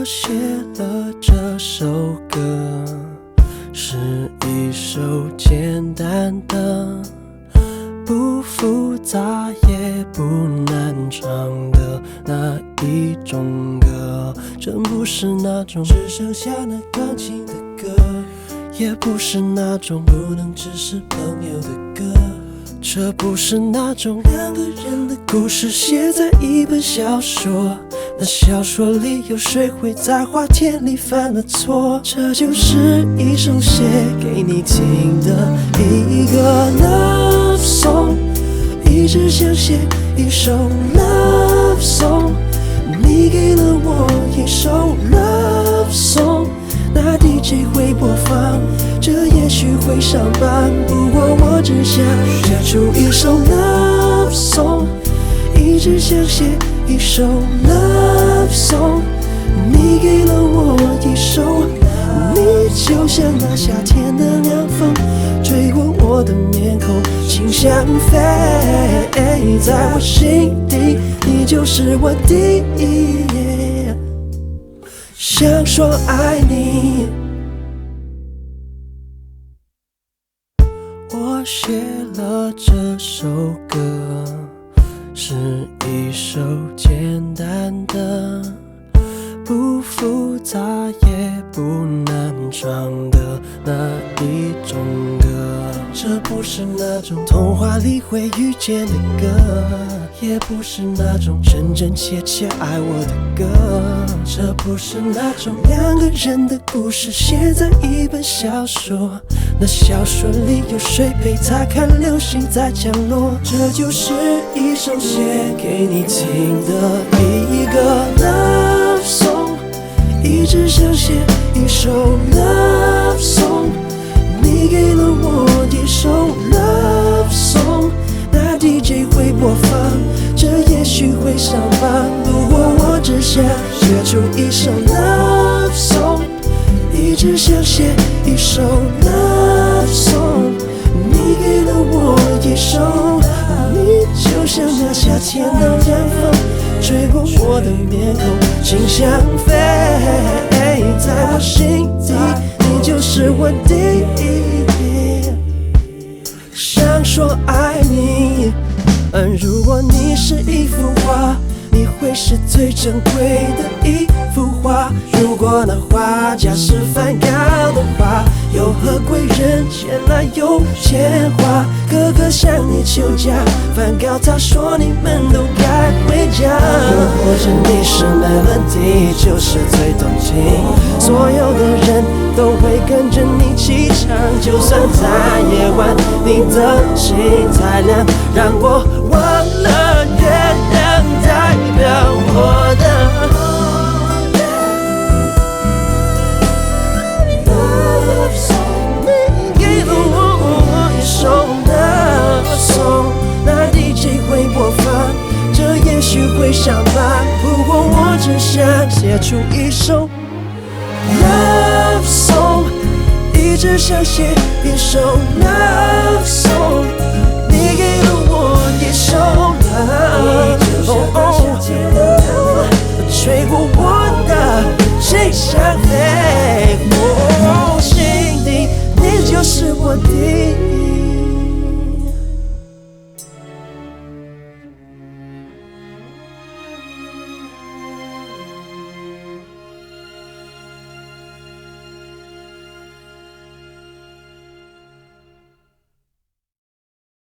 写了这首歌，是一首简单的，不复杂也不难唱的那一种歌。真不是那种只剩下那钢琴的歌，也不是那种不能只是朋友的歌。这不是那种两个人的故事写在一本小说，那小说里有谁会在花田里犯了错？这就是一首写给你听的一个 love song， 一直想写一首 love song， 你给了我一首 love song， 那 DJ 会播放，这也许会上榜，不过我只想写出一首 love song， 一直想写一首 love song， 你给了我一首，你就像那夏天的凉风，吹过我的面孔，心像飞，在我心底，你就是我第一，想说爱你。我写了这首歌，是一首简单的，不复杂也不难唱的那一种歌。这不是那种童话里会遇见的歌，也不是那种真真切切爱我的歌。这不是那种两个人的故事写在一本小说，那小说里有谁陪他看流星在降落？这就是一首写给你听的一个 love song， 一直想写一首 love song， 你给了我一首 love song， 那 DJ 会播放，这也许会上榜，不过我只想写出一首 love song， 一直想写一首 love song， 你给了我一首，你就像那夏天的凉风，吹过我的面孔，心像飞，在我心底，你就是我第一，想说爱你。如果你是一幅画，你会是最珍贵的一幅画。如果那画家是梵高的话，又何贵人前来有钱花？哥哥向你求嫁，梵高他说你们都该回家。或者你是 melody， 就是最动听，所有的人都会跟着你起唱。就算在夜晚你的心太亮，让我忘了月亮代表我的 love song， 你给了我一首 love song， 那 DJ 会播放，这也许会上榜，不过我只想写出一首 love song， 一直想写一首 love song。